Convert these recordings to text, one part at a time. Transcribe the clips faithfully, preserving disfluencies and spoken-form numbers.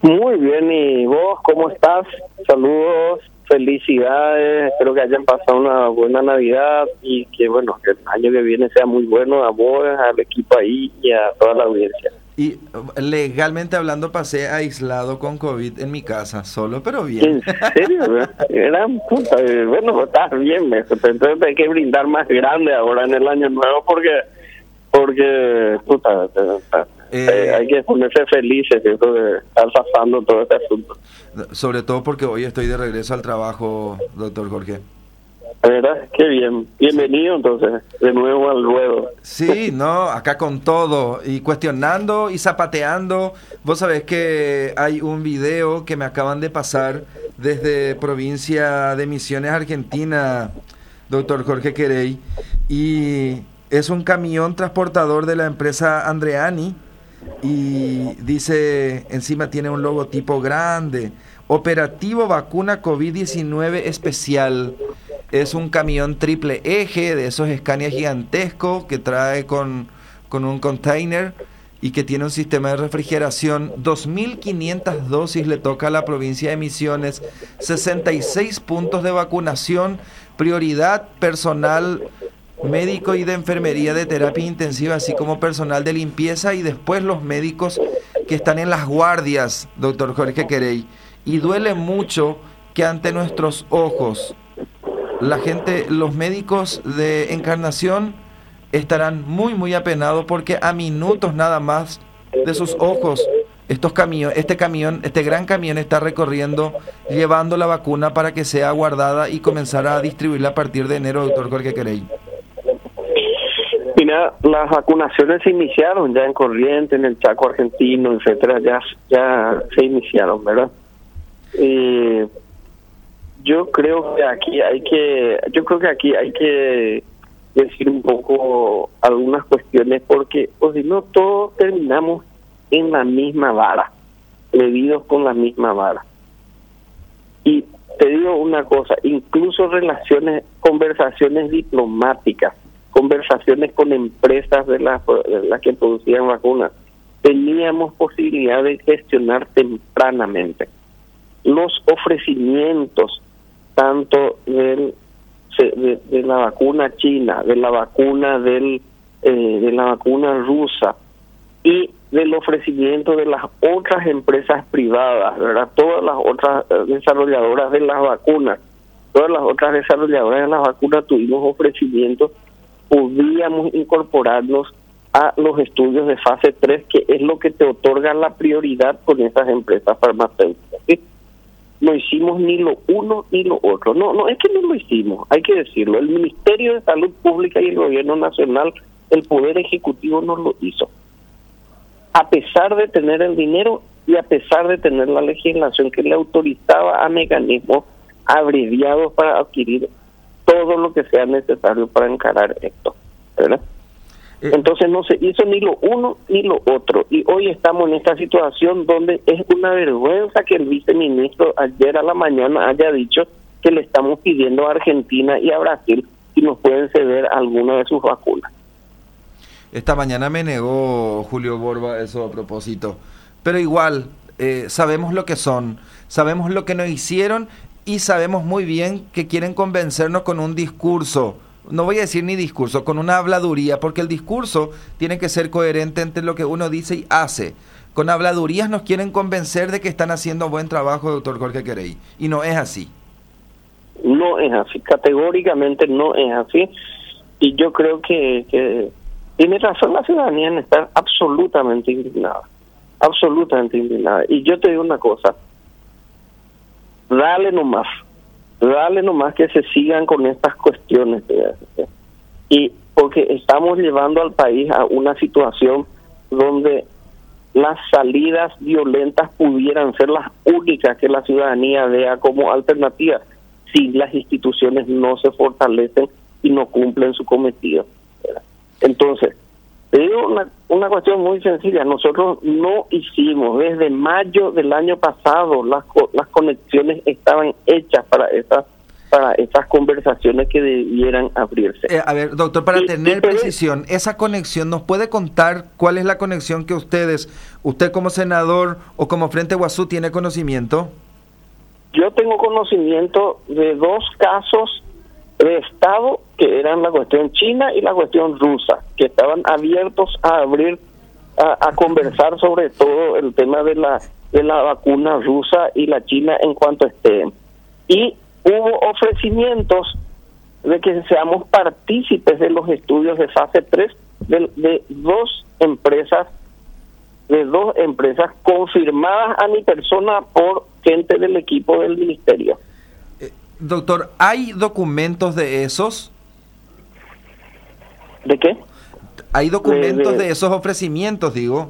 Muy bien, ¿y vos cómo estás? Saludos, felicidades, espero que hayan pasado una buena Navidad y que bueno, que el año que viene sea muy bueno a vos, al equipo ahí y a toda la audiencia. Y legalmente hablando pasé aislado con COVID en mi casa, solo pero bien. ¿En serio? Gran puta, bueno, estás bien, me- entonces hay que brindar más grande ahora en el año nuevo porque, porque, puta, eh, Eh, hay que ponerse felices de eso de estar pasando todo este asunto. Sobre todo porque hoy estoy de regreso al trabajo, doctor Jorge. ¿Verdad? Qué bien. Bienvenido entonces, de nuevo al ruedo. Sí, no, acá con todo, y cuestionando y zapateando. Vos sabés que hay un video que me acaban de pasar desde provincia de Misiones, Argentina, doctor Jorge Querey, y es un camión transportador de la empresa Andreani, y dice, encima tiene un logotipo grande, Operativo Vacuna COVID diecinueve Especial. Es un camión triple eje de esos Scania gigantescos que trae con, con un container y que tiene un sistema de refrigeración. dos mil quinientas dosis le toca a la provincia de Misiones, sesenta y seis puntos de vacunación, prioridad personal médico y de enfermería de terapia intensiva, así como personal de limpieza y después los médicos que están en las guardias, doctor Jorge Querey. Y duele mucho que ante nuestros ojos la gente, los médicos de Encarnación estarán muy muy apenados porque a minutos nada más de sus ojos estos camiones, este camión, este gran camión está recorriendo llevando la vacuna para que sea guardada y comenzar a distribuirla a partir de enero, doctor Jorge Querey. Mira, las vacunaciones se iniciaron ya en Corrientes, en el Chaco argentino, etcétera, ya ya se iniciaron, ¿verdad? Eh, yo creo que aquí hay que, yo creo que aquí hay que decir un poco algunas cuestiones porque, o si no, todos terminamos en la misma vara, medidos con la misma vara. Y te digo una cosa, incluso relaciones, conversaciones diplomáticas, conversaciones con empresas de las de las que producían vacunas, teníamos posibilidad de gestionar tempranamente los ofrecimientos tanto del de, de la vacuna china, de la vacuna del eh, de la vacuna rusa y del ofrecimiento de las otras empresas privadas, ¿verdad? Todas las otras desarrolladoras de las vacunas, todas las otras desarrolladoras de las vacunas tuvimos ofrecimientos, podíamos incorporarnos a los estudios de fase tres, que es lo que te otorga la prioridad con esas empresas farmacéuticas, ¿sí? No hicimos ni lo uno ni lo otro. No, no es que no lo hicimos, hay que decirlo. El Ministerio de Salud Pública y el Gobierno Nacional, el Poder Ejecutivo no lo hizo. A pesar de tener el dinero y a pesar de tener la legislación que le autorizaba a mecanismos abreviados para adquirir todo lo que sea necesario para encarar esto, ¿verdad? Entonces no se hizo ni lo uno ni lo otro, y hoy estamos en esta situación donde es una vergüenza que el viceministro ayer a la mañana haya dicho que le estamos pidiendo a Argentina y a Brasil si nos pueden ceder alguna de sus vacunas. Esta mañana me negó Julio Borba eso a propósito, pero igual eh, sabemos lo que son, sabemos lo que nos hicieron y sabemos muy bien que quieren convencernos con un discurso. No voy a decir ni discurso, con una habladuría, porque el discurso tiene que ser coherente entre lo que uno dice y hace. Con habladurías nos quieren convencer de que están haciendo buen trabajo, doctor Jorge Querey, y no es así. No es así, categóricamente no es así, y yo creo que, que tiene razón la ciudadanía en estar absolutamente indignada, absolutamente indignada. Y yo te digo una cosa, dale nomás, dale nomás que se sigan con estas cuestiones, y porque estamos llevando al país a una situación donde las salidas violentas pudieran ser las únicas que la ciudadanía vea como alternativas si las instituciones no se fortalecen y no cumplen su cometido. Entonces, te digo una, una cuestión muy sencilla, nosotros no hicimos, desde mayo del año pasado las, las conexiones estaban hechas para esas para estas conversaciones que debieran abrirse. Eh, a ver, doctor, para y, tener y pero, precisión, esa conexión, ¿nos puede contar cuál es la conexión que ustedes, usted como senador o como Frente Guazú, tiene conocimiento? Yo tengo conocimiento de dos casos de Estado que eran la cuestión china y la cuestión rusa, que estaban abiertos a abrir, a, a conversar sobre todo el tema de la de la vacuna rusa y la china en cuanto estén. Y hubo ofrecimientos de que seamos partícipes de los estudios de fase tres de, de dos empresas, de dos empresas confirmadas a mi persona por gente del equipo del ministerio. Eh, doctor, ¿hay documentos de esos? ¿De qué? ¿Hay documentos de, de, de esos ofrecimientos, digo?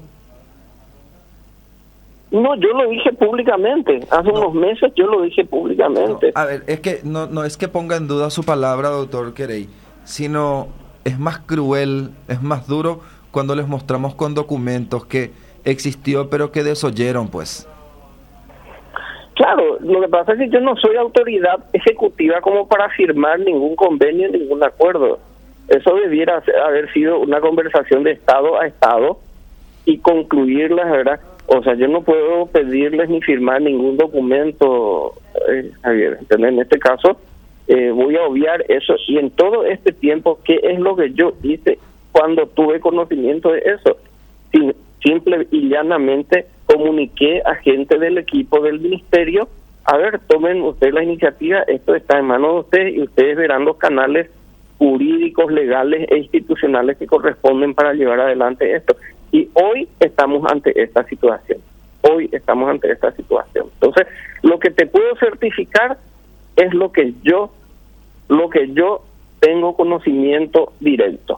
No, yo lo dije públicamente. Hace no. unos meses yo lo dije públicamente. No, a ver, es que no, no es que ponga en duda su palabra, doctor Querey, sino es más cruel, es más duro cuando les mostramos con documentos que existió pero que desoyeron, pues. Claro, lo que pasa es que yo no soy autoridad ejecutiva como para firmar ningún convenio, ningún acuerdo. Eso debiera haber sido una conversación de Estado a Estado y concluirla, ¿verdad? O sea, yo no puedo pedirles ni firmar ningún documento, eh, Javier. Entonces, en este caso, eh, voy a obviar eso. Y en todo este tiempo, ¿qué es lo que yo hice cuando tuve conocimiento de eso? Sim- simple y llanamente comuniqué a gente del equipo del ministerio, a ver, tomen ustedes la iniciativa, esto está en manos de ustedes y ustedes verán los canales jurídicos, legales e institucionales que corresponden para llevar adelante esto. Y hoy estamos ante esta situación. Hoy estamos ante esta situación. Entonces, lo que te puedo certificar es lo que yo, lo que yo tengo conocimiento directo.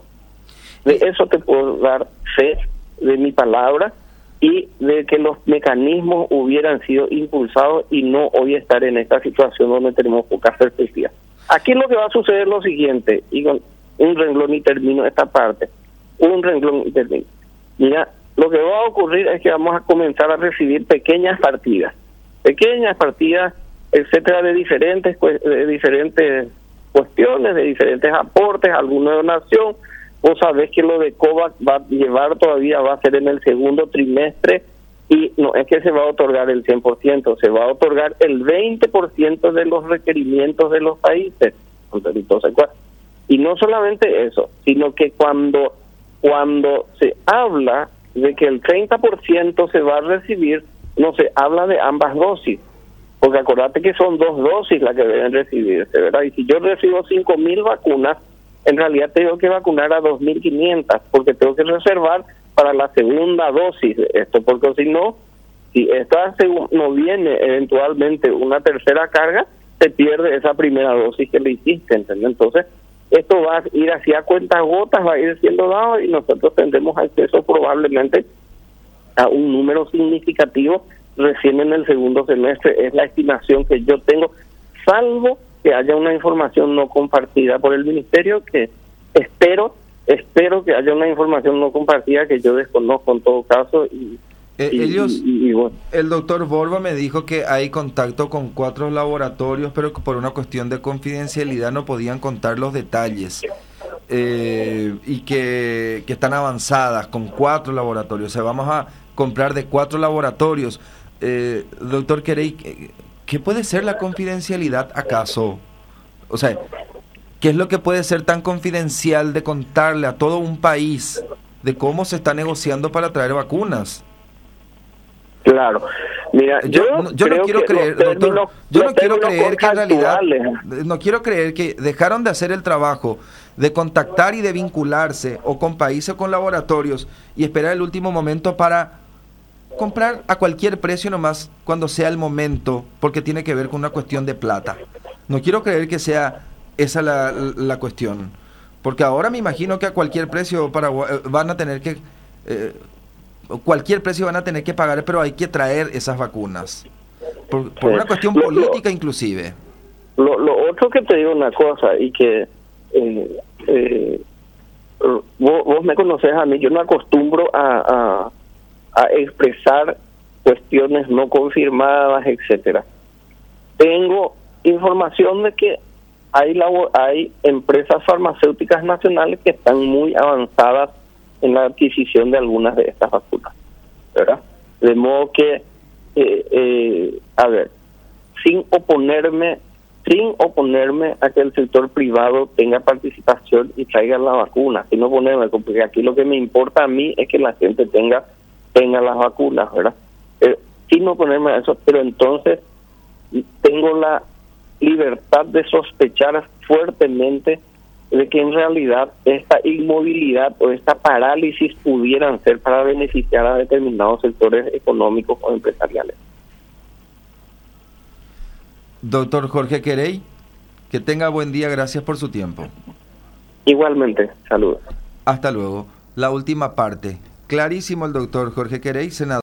De eso te puedo dar fe de mi palabra y de que los mecanismos hubieran sido impulsados y no hoy estar en esta situación donde tenemos poca certeza. Aquí lo que va a suceder es lo siguiente, y con un renglón y termino esta parte, un renglón y termino. Mira, lo que va a ocurrir es que vamos a comenzar a recibir pequeñas partidas, pequeñas partidas, etcétera, de diferentes de diferentes cuestiones, de diferentes aportes, alguna donación. Vos sabés que lo de COVAX va a llevar todavía, va a ser en el segundo trimestre, y no es que se va a otorgar el cien por ciento, se va a otorgar el veinte por ciento de los requerimientos de los países. Entonces, y no solamente eso, sino que cuando cuando se habla de que el treinta por ciento se va a recibir, no se habla de ambas dosis, porque acordate que son dos dosis las que deben recibirse, ¿verdad? Y si yo recibo cinco mil vacunas, en realidad tengo que vacunar a dos mil quinientas, porque tengo que reservar para la segunda dosis de esto, porque si no, si esta seg- no viene eventualmente una tercera carga, se pierde esa primera dosis que le hiciste, ¿entendés? Entonces, esto va a ir hacia cuentas gotas, va a ir siendo dado y nosotros tendremos acceso probablemente a un número significativo recién en el segundo semestre, es la estimación que yo tengo, salvo que haya una información no compartida por el ministerio, que espero espero que haya una información no compartida que yo desconozco en todo caso. Y, eh, y, ellos, y, y bueno. El doctor Borba me dijo que hay contacto con cuatro laboratorios, pero que por una cuestión de confidencialidad no podían contar los detalles, eh, y que, que están avanzadas con cuatro laboratorios. O sea, vamos a comprar de cuatro laboratorios. Eh, doctor Querey, ¿qué puede ser la confidencialidad acaso? O sea, ¿qué es lo que puede ser tan confidencial de contarle a todo un país de cómo se está negociando para traer vacunas? Claro. Mira, yo, yo, no, yo no quiero creer, términos, doctor, yo no quiero creer que en realidad, no quiero creer que dejaron de hacer el trabajo de contactar y de vincularse o con países o con laboratorios y esperar el último momento para comprar a cualquier precio nomás cuando sea el momento, porque tiene que ver con una cuestión de plata. No quiero creer que sea esa la, la cuestión, porque ahora me imagino que a cualquier precio para, van a tener que eh, cualquier precio van a tener que pagar, pero hay que traer esas vacunas por, por una cuestión lo, política lo, inclusive. Lo, lo otro que te digo una cosa y que eh, eh, vos, vos me conocés a mí, yo no acostumbro a, a, a expresar cuestiones no confirmadas, etcétera. Tengo información de que hay, labo- hay empresas farmacéuticas nacionales que están muy avanzadas en la adquisición de algunas de estas vacunas, ¿verdad? De modo que, eh, eh, a ver, sin oponerme, sin oponerme a que el sector privado tenga participación y traiga la vacuna, sin oponerme, porque aquí lo que me importa a mí es que la gente tenga, tenga las vacunas, ¿verdad? Eh, sin oponerme a eso, pero entonces tengo la libertad de sospechar fuertemente de que en realidad esta inmovilidad o esta parálisis pudieran ser para beneficiar a determinados sectores económicos o empresariales. Doctor Jorge Querey, que tenga buen día, gracias por su tiempo. Igualmente, saludos. Hasta luego. La última parte. Clarísimo el doctor Jorge Querey, senador.